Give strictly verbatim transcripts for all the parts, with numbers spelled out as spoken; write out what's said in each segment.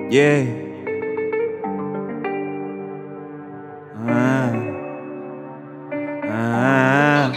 Yeah. Ah. Ah.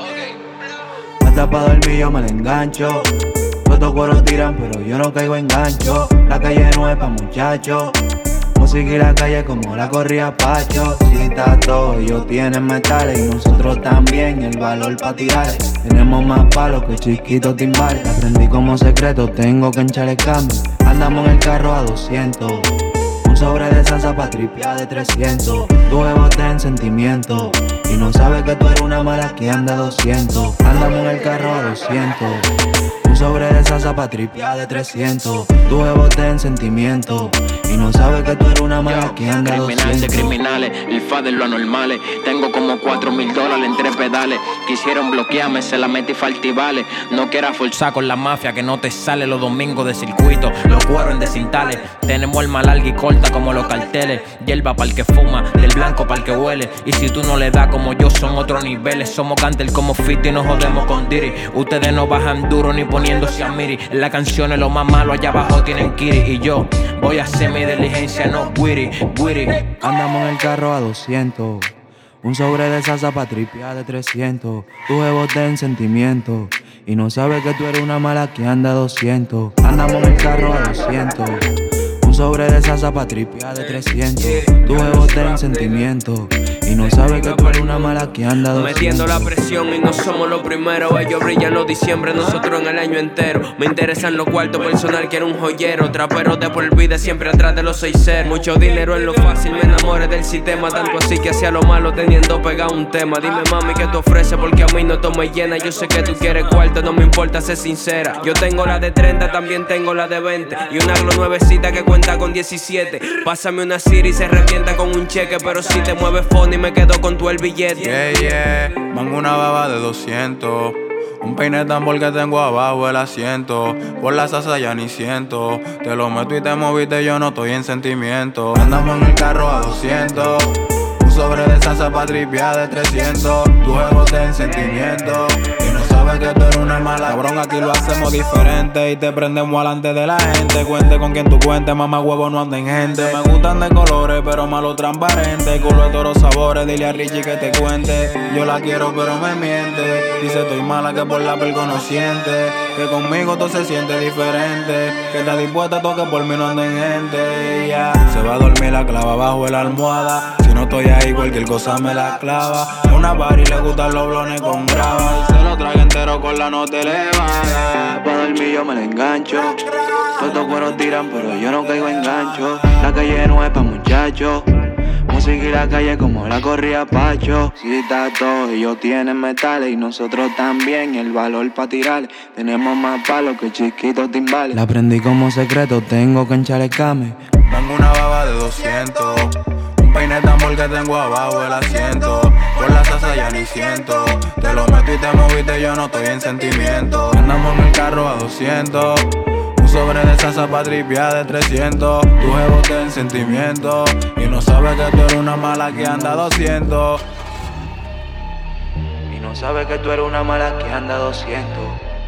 Hasta pa' dormir yo me la engancho. Todos estos cueros tiran pero yo no caigo en gancho. La calle no es pa' muchachos. Música y la calle como la corría Pacho. Si está todo, ellos tienen metales y nosotros también el valor pa' tirar. Tenemos más palos que chiquitos timbales. Aprendí como secreto, tengo que echarle cambio. Andamos en el carro a doscientos. Un sobre de salsa pa' tripear de trescientos. Tu bebote en sentimiento y no sabes que tú eres una mala que anda a doscientos. Andamos en el carro a doscientos. Un sobre de salsa pa' tripear de trescientos. Tu bebote en sentimiento y no sabes que tú eres una mala que anda a doscientos. Criminal de criminales, el fa de los anormales. Tengo como cuatro mil dólares en tres pedales. Quisieron bloquearme, se la metí faltivales. No quieras forzar con la mafia que no te sale los domingos de circuito. Los cueros en decintales. Tenemos el mal larga y corta como los carteles. Hierba pa'l que fuma, del blanco pa'l que huele. Y si tú no le das como yo, son otros niveles. Somos cantel como Fiti y nos jodemos con Diri. Ustedes no bajan duro ni poniéndose a miri. En la canción es lo más malo, allá abajo tienen Kiri. Y yo voy a hacer mi diligencia, no guiri, guiri. Andamos en el carro a doscientos. Un sobre de salsa pa' tripear de trescientos. Tu bebote en sentimiento y no sabes que tú eres una mala que anda a doscientos. Andamos en el carro a doscientos. Un sobre de salsa pa' tripear de trescientos. Tu bebote en sentimiento y no sabes que tú eres una mala que anda a doscientos. Metiendo la presión y no somos los primeros. Ellos brillan los diciembre, nosotros en el año entero. Me interesan los cuartos, personal quiero un joyero. Trapero de por vida, siempre atrás de los seis ceros. Mucho dinero en lo fácil, me enamoré del sistema. Tanto así que hacía lo malo teniendo pegado un tema. Dime mami qué te ofrece porque a mí no todo me llena. Yo sé que tú quieres cuarto, no me importa ser sincera. Yo tengo la de treinta, también tengo la de veinte. Y una Glo nuevecita que cuenta con diecisiete. Pásame una Siri y se revienta con un cheque. Pero si te mueves phone y me quedo con tu el billete. Yeah, yeah, mango una baba de doscientos. Un peine tambor que tengo abajo el asiento. Por la salsa ya ni siento. Te lo meto y te moviste, yo no estoy en sentimiento. Andamos en el carro a doscientos. Un sobre de salsa pa' tripear de trescientos. Tu bebote en sentimiento y no sabes que tú eres una mala. Cabrón, aquí lo hacemos diferente y te prendemos alante de la gente. Cuente con quien tú cuentes, mamá huevo no anda en gente. Me gustan de colores, pero malo transparente. Culo de todos los sabores, dile a Richie que te cuente. Yo la quiero pero me miente. Dice estoy mala que por la pelco no siente. Que conmigo todo se siente diferente. Que está dispuesta a toque por mí no anda en gente. Yeah. Se va a dormir la clava bajo la almohada. Si no estoy ahí cualquier cosa me la clava. Es una bar y le gustan los blones con grava. Y se lo traga entero con la nota elevada. Pa' dormir yo me la engancho. Todos estos cueros tiran pero yo no caigo en gancho. La calle no es pa' muchachos. Música y la calle como la corría Pacho. Si está todo, ellos tienen metales y nosotros también el valor pa' tirar. Tenemos más palos que chiquitos timbales. La aprendí como secreto, tengo que echarle came. Tengo una baba de doscientos. Un peine tambor que tengo abajo el asiento. Por la salsa ya ni siento. Te lo meto y te moviste, yo no estoy en sentimiento. Andamos en el carro a doscientos. Un sobre de salsa pa' tripear de trescientos. Tu bebote en sentimiento y no sabes que tú eres una mala que anda a doscientos. Y no sabes que tú eres una mala que anda a doscientos.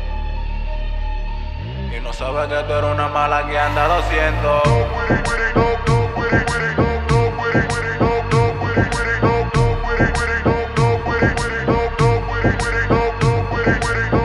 Y no sabes que tú eres una mala que anda a doscientos. We're